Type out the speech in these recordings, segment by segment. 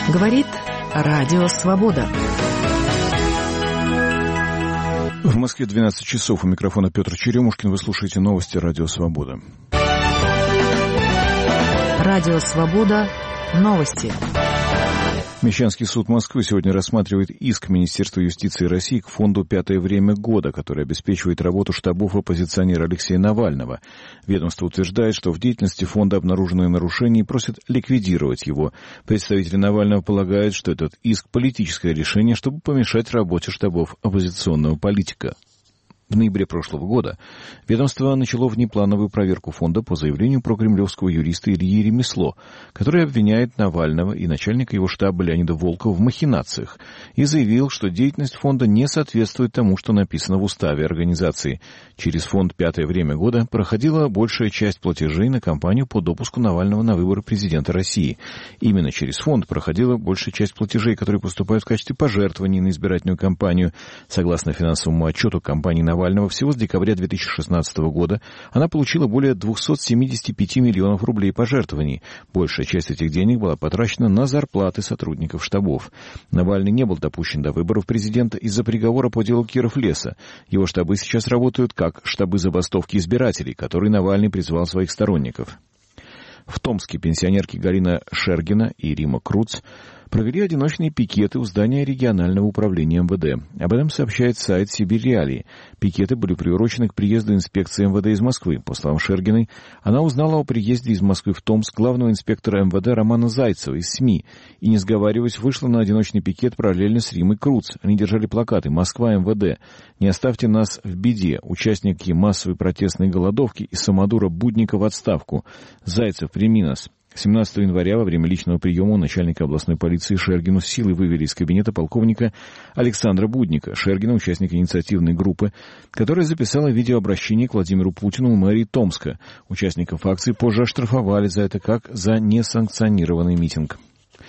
Говорит Радио Свобода. В Москве 12 часов. У микрофона Петр Черемушкин. Вы слушаете новости Радио Свобода. Радио Свобода. Новости. Мещанский суд Москвы сегодня рассматривает иск Министерства юстиции России к фонду «Пятое время года», который обеспечивает работу штабов оппозиционера Алексея Навального. Ведомство утверждает, что в деятельности фонда обнаружены нарушения и просит ликвидировать его. Представители Навального полагают, что этот иск – политическое решение, чтобы помешать работе штабов оппозиционного политика. В ноябре прошлого года ведомство начало внеплановую проверку фонда по заявлению прокремлевского юриста Ильи Ремесло, который обвиняет Навального и начальника его штаба Леонида Волкова в махинациях, и заявил, что деятельность фонда не соответствует тому, что написано в уставе организации. Через фонд «Пятое время года» проходила большая часть платежей на кампанию по допуску Навального на выборы президента России. Именно через фонд проходила большая часть платежей, которые поступают в качестве пожертвований на избирательную кампанию. Согласно финансовому отчету компании Навального, всего с декабря 2016 года она получила более 275 миллионов рублей пожертвований. Большая часть этих денег была потрачена на зарплаты сотрудников штабов. Навальный не был допущен до выборов президента из-за приговора по делу Киров-Леса. Его штабы сейчас работают как штабы забастовки избирателей, которые Навальный призвал своих сторонников. В Томске пенсионерки Галина Шергина и Рима Круц провели одиночные пикеты у здания регионального управления МВД. Об этом сообщает сайт «Сибирь Реалии». Пикеты были приурочены к приезду инспекции МВД из Москвы. По словам Шергиной, она узнала о приезде из Москвы в Томск главного инспектора МВД Романа Зайцева из СМИ и, не сговариваясь, вышла на одиночный пикет параллельно с Римой Круц. Они держали плакаты «Москва, МВД», «Не оставьте нас в беде», участники массовой протестной голодовки и самодура Будника в отставку. «Зайцев, прими нас». 17 января во время личного приема у начальника областной полиции Шергину силой вывели из кабинета полковника Александра Будника. Шергина — участник инициативной группы, которая записала видеообращение к Владимиру Путину в мэрии Томска. Участников акции позже оштрафовали за это как за несанкционированный митинг.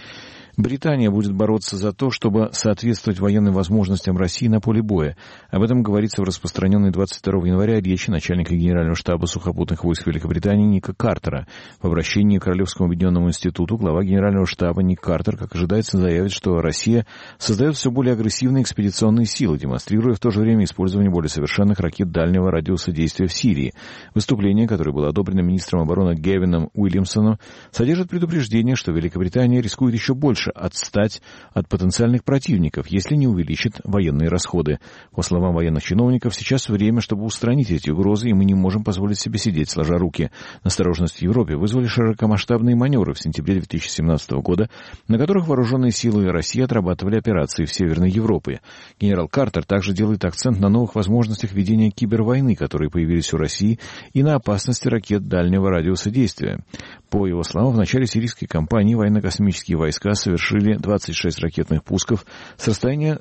Британия будет бороться за то, чтобы соответствовать военным возможностям России на поле боя. Об этом говорится в распространенной 22 января речи начальника Генерального штаба сухопутных войск Великобритании Ника Картера. В обращении к Королевскому объединенному институту глава Генерального штаба Ник Картер, как ожидается, заявит, что Россия создает все более агрессивные экспедиционные силы, демонстрируя в то же время использование более совершенных ракет дальнего радиуса действия в Сирии. Выступление, которое было одобрено министром обороны Гевином Уильямсоном, содержит предупреждение, что Великобритания рискует еще больше отстать от потенциальных противников, если не увеличит военные расходы. По словам военных чиновников, сейчас время, чтобы устранить эти угрозы, и мы не можем позволить себе сидеть сложа руки. Настороженность в Европе вызвали широкомасштабные маневры в сентябре 2017 года, на которых вооруженные силы России отрабатывали операции в Северной Европе. Генерал Картер также делает акцент на новых возможностях ведения кибервойны, которые появились у России, и на опасности ракет дальнего радиуса действия. По его словам, в начале сирийской кампании военно-космические войска совершили 26 ракетных пусков с расстояния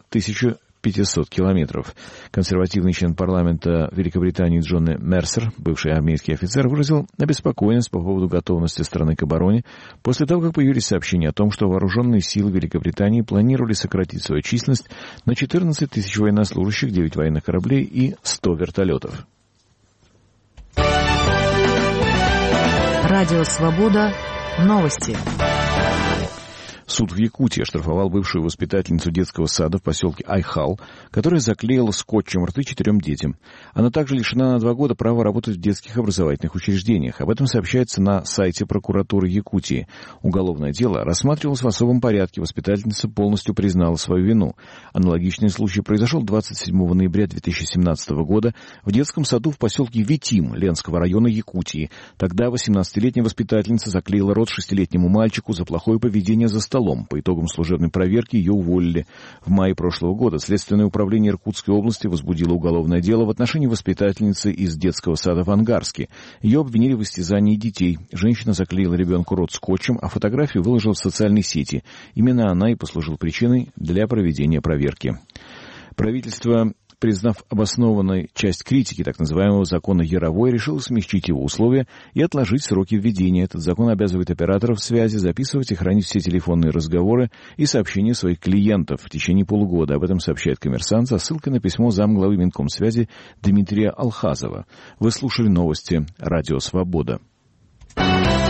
1500 километров. Консервативный член парламента Великобритании Джон Мерсер, бывший армейский офицер, выразил обеспокоенность по поводу готовности страны к обороне после того, как появились сообщения о том, что вооруженные силы Великобритании планировали сократить свою численность на 14 тысяч военнослужащих, 9 военных кораблей и 100 вертолетов. Радио Свобода. Новости. Суд в Якутии оштрафовал бывшую воспитательницу детского сада в поселке Айхал, которая заклеила скотчем рты 4 детям. Она также лишена на 2 года права работать в детских образовательных учреждениях. Об этом сообщается на сайте прокуратуры Якутии. Уголовное дело рассматривалось в особом порядке. Воспитательница полностью признала свою вину. Аналогичный случай произошел 27 ноября 2017 года в детском саду в поселке Витим Ленского района Якутии. Тогда 18-летняя воспитательница заклеила рот 6-летнему мальчику за плохое поведение за столом. По итогам служебной проверки ее уволили. В мае прошлого года Следственное управление Иркутской области возбудило уголовное дело в отношении воспитательницы из детского сада в Ангарске. Ее обвинили в истязании детей. Женщина заклеила ребенку рот скотчем, а фотографию выложила в социальные сети. Именно она и послужила причиной для проведения проверки. Правительство, признав обоснованной часть критики так называемого закона Яровой, решил смягчить его условия и отложить сроки введения. Этот закон обязывает операторов связи записывать и хранить все телефонные разговоры и сообщения своих клиентов в течение полугода. Об этом сообщает «Коммерсант» со ссылкой на письмо замглавы Минкомсвязи Дмитрия Алхазова. Вы слушали новости «Радио Свобода».